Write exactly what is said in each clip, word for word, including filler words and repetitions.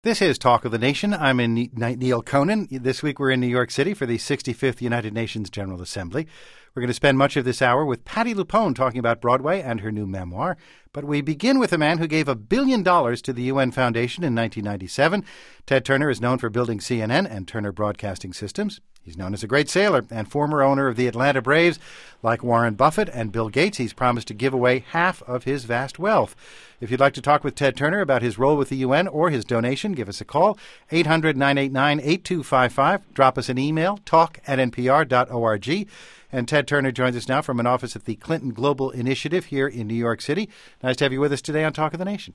This is Talk of the Nation. I'm in Neil Conan. This week we're in New York City for the sixty-fifth United Nations General Assembly. We're going to spend much of this hour with Patti LuPone talking about Broadway and her new memoir. But we begin with a man who gave a billion dollars to the U N Foundation in nineteen ninety-seven. Ted Turner is known for building C N N and Turner Broadcasting Systems. He's known as a great sailor and former owner of the Atlanta Braves. Like Warren Buffett and Bill Gates, he's promised to give away half of his vast wealth. If you'd like to talk with Ted Turner about his role with the U N or his donation, give us a call, eight hundred, nine eight nine, eight two five five. Drop us an email, talk at n p r dot org. And Ted Turner joins us now from an office at the Clinton Global Initiative here in New York City. Nice to have you with us today on Talk of the Nation.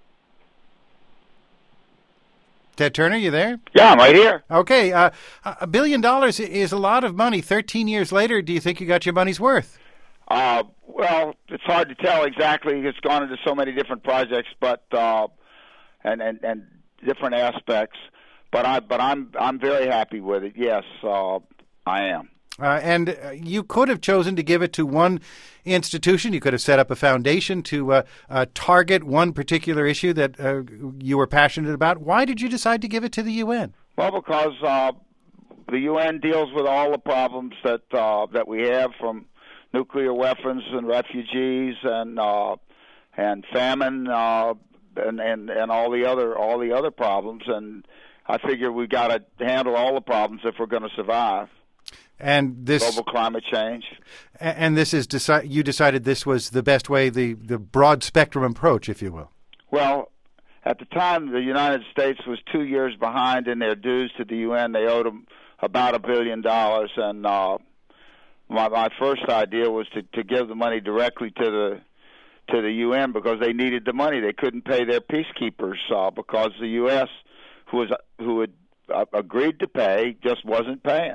Ted Turner, you there? Yeah, I'm right here. Okay. Uh, a billion dollars is a lot of money. Thirteen years later, do you think you got your money's worth? Uh, well, it's hard to tell exactly. It's gone into so many different projects, but uh, and, and and different aspects. But I but I'm I'm very happy with it. Yes, uh, I am. Uh, and uh, you could have chosen to give it to one institution. You could have set up a foundation to uh, uh, target one particular issue that uh, you were passionate about. Why did you decide to give it to the U N? Well, because uh, the U N deals with all the problems that uh, that we have, from nuclear weapons and refugees and uh, and famine uh, and, and and all the other all the other problems. And I figure we got to handle all the problems if we're going to survive. And this global climate change. And this is deci- you decided this was the best way, the, the broad spectrum approach, if you will. Well, at the time, the United States was two years behind in their dues to the U N. They owed them about a billion dollars, and uh, my, my first idea was to, to give the money directly to the to the U N because they needed the money. They couldn't pay their peacekeepers uh, because the U S, who was who had uh, agreed to pay, just wasn't paying.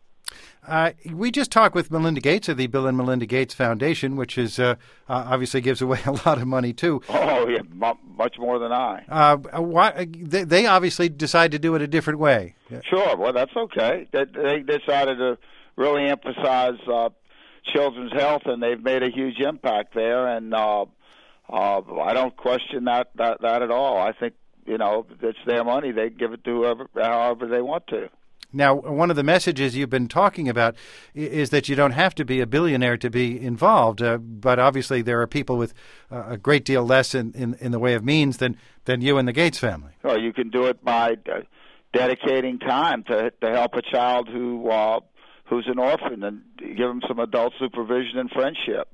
Uh, we just talked with Melinda Gates of the Bill and Melinda Gates Foundation, which is uh, uh, obviously gives away a lot of money, too. Oh, yeah, m- much more than I. Uh, why, they, they obviously decide to do it a different way. Sure, well, that's okay. They, they decided to really emphasize uh, children's health, and they've made a huge impact there, and uh, uh, I don't question that, that, that at all. I think, you know, it's their money. They give it to whoever, however they want to. Now, one of the messages you've been talking about is that you don't have to be a billionaire to be involved, uh, but obviously there are people with uh, a great deal less in, in, in the way of means than, than you and the Gates family. Well, you can do it by uh, dedicating time to to help a child who uh, who's an orphan and give them some adult supervision and friendship.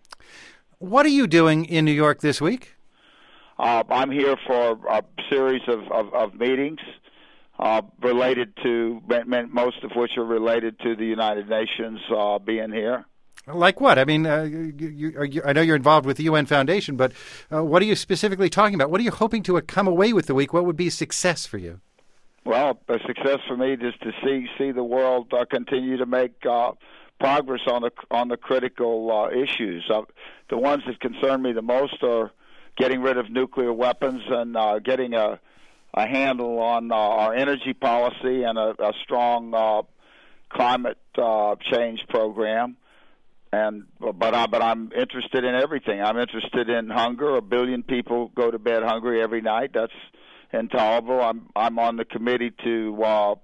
What are you doing in New York this week? Uh, I'm here for a series of, of, of meetings. Uh, related to, most of which are related to the United Nations uh, being here. Like what? I mean, uh, you, you, you, I know you're involved with the U N Foundation, but uh, what are you specifically talking about? What are you hoping to come away with the week? What would be success for you? Well, a success for me is to see see the world uh, continue to make uh, progress on the on the critical uh, issues. Uh, the ones that concern me the most are getting rid of nuclear weapons and uh, getting a a handle on uh, our energy policy and a, a strong uh, climate uh, change program. And but I but I'm interested in everything. I'm interested in hunger. A billion people go to bed hungry every night. That's intolerable. I'm I'm on the committee to uh,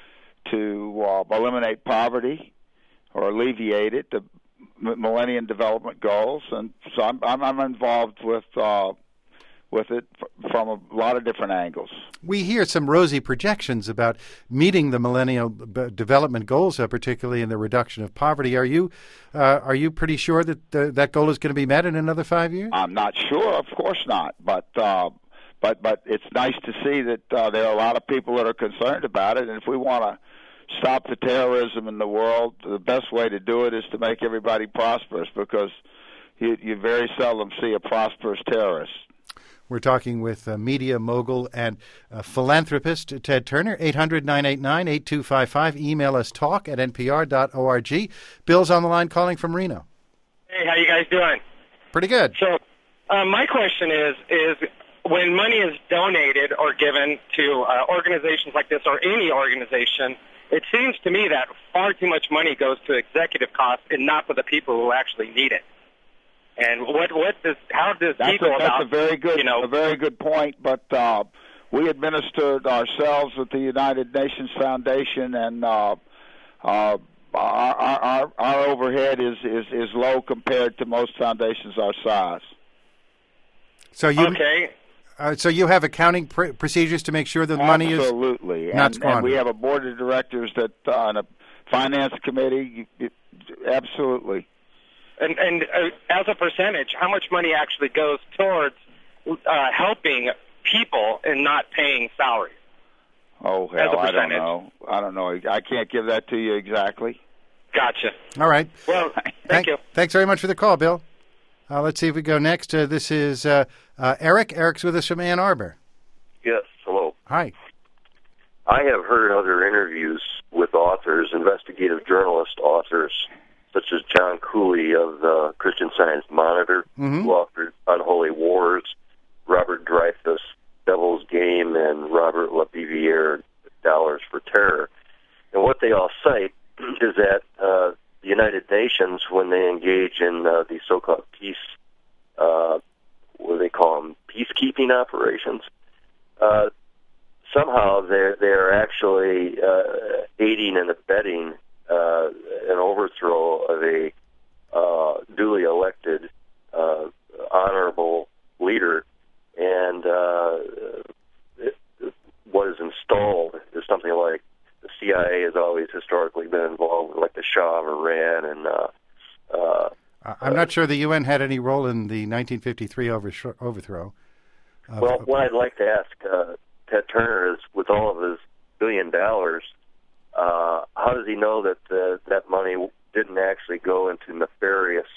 to uh, eliminate poverty or alleviate it, the Millennium Development Goals, and so I'm I'm, I'm involved with. Uh, with it from a lot of different angles. We hear some rosy projections about meeting the Millennial Development Goals, uh, particularly in the reduction of poverty. Are you uh, are you pretty sure that uh, that goal is going to be met in another five years? I'm not sure. Of course not. But uh, but but it's nice to see that uh, there are a lot of people that are concerned about it. And if we want to stop the terrorism in the world, the best way to do it is to make everybody prosperous, because you, you very seldom see a prosperous terrorist. We're talking with uh, media mogul and uh, philanthropist Ted Turner. eight hundred, nine eight nine, eight two five five. Email us talk at n p r dot org. Bill's on the line calling from Reno. Hey, how you guys doing? Pretty good. So uh, my question is, is when money is donated or given to uh, organizations like this or any organization, it seems to me that far too much money goes to executive costs and not for the people who actually need it. And what what does how does that's people a, that's about a very good you know a very good point. But uh, we administered ourselves with the United Nations Foundation, and uh, uh, our, our our overhead is, is, is low compared to most foundations our size. So you okay. Uh, so you have accounting pr- procedures to make sure that the money is absolutely not and, squandered. and we have a board of directors that uh, and a finance committee. You, you, absolutely. And, and uh, as a percentage, how much money actually goes towards uh, helping people and not paying salaries? Oh, hell, I don't know. I don't know. I can't give that to you exactly. Gotcha. All right. Well, thank, thank you. Thanks very much for the call, Bill. Uh, let's see if we go next. Uh, this is uh, uh, Eric. Eric's with us from Ann Arbor. Yes, hello. Hi. I have heard other interviews with authors, investigative journalist authors, such as John Cooley of the Christian Science Monitor, mm-hmm. who authored Unholy Wars, Robert Dreyfuss, Devil's Game, and Robert LaBiviere, Dollars for Terror. And what they all cite is that uh, the United Nations, when they engage in uh, these so-called peace, uh, what do they call them, peacekeeping operations, uh, somehow they're, they're actually uh, aiding and abetting uh, an overthrow of a uh, duly elected, uh, honorable leader, and uh, it, what is installed is something like the C I A has always historically been involved with, like the Shah of Iran, and uh, uh, I'm not sure the U N had any role in the nineteen fifty-three over- overthrow. Of, well, what I'd like to ask uh, Ted Turner is, with all of his billion dollars, uh, how does he know that uh, that money didn't actually go into nefarious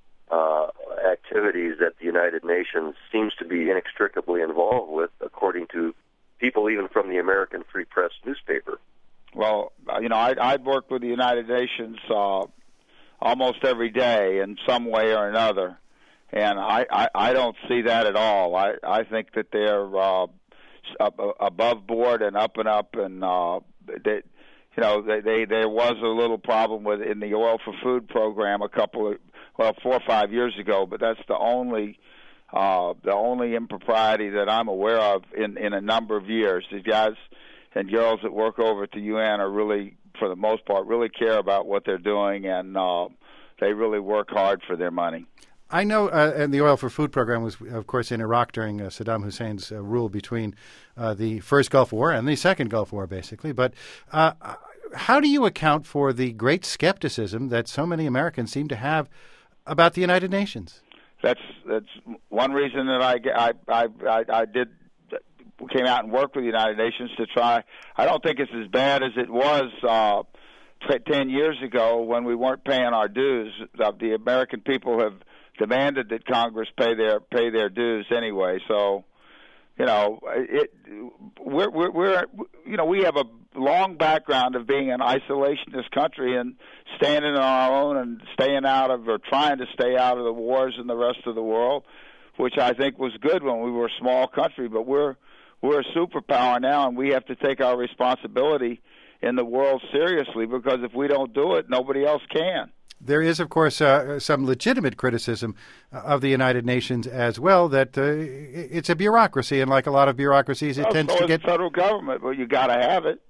uh, activities that the United Nations seems to be inextricably involved with, according to people even from the American Free Press newspaper? Well, you know, I, I'd worked with the United Nations uh, almost every day in some way or another, and I, I, I don't see that at all. I, I think that they're uh, up, above board and up and up, and uh, they, you know, they, they there was a little problem with in the Oil for Food program a couple of well four or five years ago, but that's the only uh, the only impropriety that I'm aware of in, in a number of years. These guys and girls that work over at the U N are really, for the most part, really care about what they're doing, and uh, they really work hard for their money. I know, uh, and the Oil for Food program was, of course, in Iraq during uh, Saddam Hussein's uh, rule between uh, the first Gulf War and the second Gulf War, basically. But uh, how do you account for the great skepticism that so many Americans seem to have about the United Nations? That's that's one reason that I I I, I, I did came out and worked with the United Nations to try. I don't think it's as bad as it was uh, t- ten years ago when we weren't paying our dues. Uh, the American people have demanded that Congress pay their pay their dues anyway. So, you know, it we're we're, we're you know we have a long background of being an isolationist country and standing on our own and staying out of or trying to stay out of the wars in the rest of the world, which I think was good when we were a small country. But we're we're a superpower now, and we have to take our responsibility in the world seriously, because if we don't do it, nobody else can. There is, of course, uh, some legitimate criticism of the United Nations as well, that uh, it's a bureaucracy, and like a lot of bureaucracies, it well, tends so to get... the federal government, but you got to have it.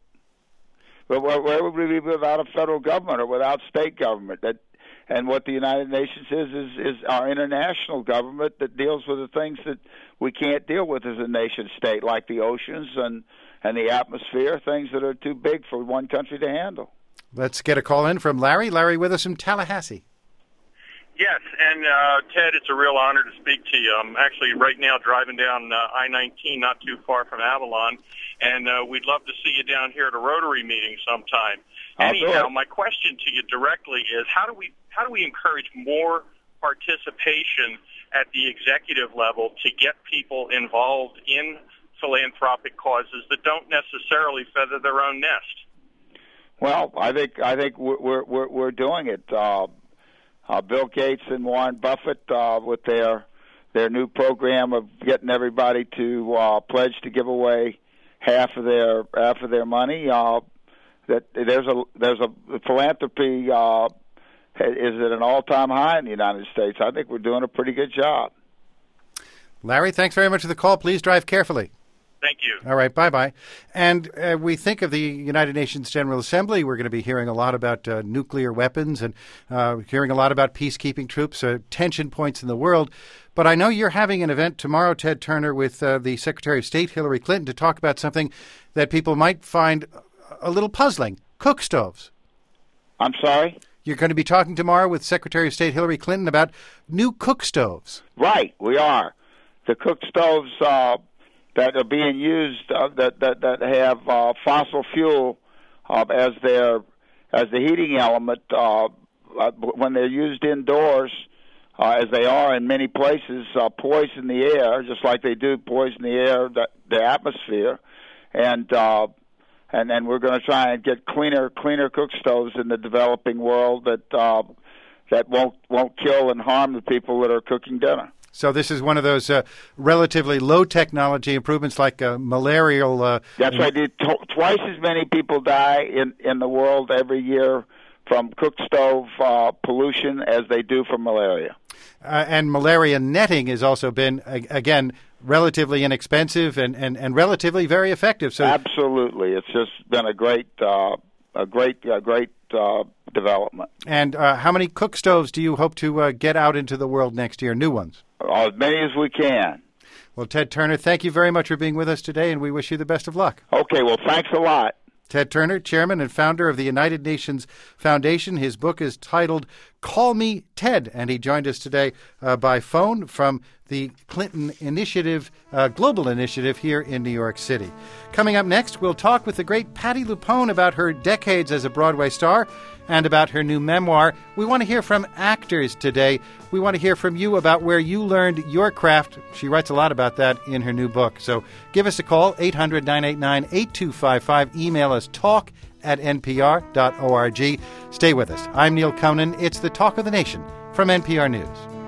But where, where would we be without a federal government or without state government? That, and what the United Nations is, is, is our international government that deals with the things that we can't deal with as a nation state, like the oceans and, and the atmosphere, things that are too big for one country to handle. Let's get a call in from Larry. Larry with us from Tallahassee. Yes, and uh, Ted, it's a real honor to speak to you. I'm actually right now driving down uh, I nineteen, not too far from Avalon, and uh, we'd love to see you down here at a Rotary meeting sometime. I'll Anyhow, my question to you directly is, how do we how do we encourage more participation at the executive level to get people involved in philanthropic causes that don't necessarily feather their own nest? Well, I think I think we're we're we're doing it. Uh, uh, Bill Gates and Warren Buffett uh, with their their new program of getting everybody to uh, pledge to give away half of their half of their money. Uh, that there's a there's a philanthropy uh, is at an all time high in the United States. I think we're doing a pretty good job. Larry, thanks very much for the call. Please drive carefully. Thank you. All right, bye-bye. And uh, we think of the United Nations General Assembly. We're going to be hearing a lot about uh, nuclear weapons and uh, hearing a lot about peacekeeping troops, uh, tension points in the world. But I know you're having an event tomorrow, Ted Turner, with uh, the Secretary of State, Hillary Clinton, to talk about something that people might find a little puzzling, cook stoves. I'm sorry? You're going to be talking tomorrow with Secretary of State Hillary Clinton about new cook stoves. Right, we are. The cook stoves uh, that are being used uh, that, that that have uh, fossil fuel uh, as their as the heating element uh, uh, when they're used indoors, uh, as they are in many places, uh, poison the air just like they do poison the air, the, the atmosphere, and uh, and and we're going to try and get cleaner cleaner cook stoves in the developing world that uh, that won't won't kill and harm the people that are cooking dinner. So this is one of those uh, relatively low technology improvements like uh, malarial... Uh, That's right. T- twice as many people die in, in the world every year from cook stove uh, pollution as they do from malaria. Uh, and malaria netting has also been, uh, again, relatively inexpensive and, and, and relatively very effective. So absolutely. It's just been a great, uh, a great, a great uh, development. And uh, how many cook stoves do you hope to uh, get out into the world next year, new ones? As many as we can. Well, Ted Turner, thank you very much for being with us today, and we wish you the best of luck. Okay, well, thanks a lot. Ted Turner, chairman and founder of the United Nations Foundation. His book is titled Call Me Ted, and he joined us today uh, by phone from the Clinton Initiative, uh, Global Initiative here in New York City. Coming up next, we'll talk with the great Patti LuPone about her decades as a Broadway star and about her new memoir. We want to hear from actors today. We want to hear from you about where you learned your craft. She writes a lot about that in her new book. So give us a call, eight hundred, nine eight nine, eight two five five. Email us talk at n p r dot org. Stay with us. I'm Neil Conan. It's the Talk of the Nation from N P R News.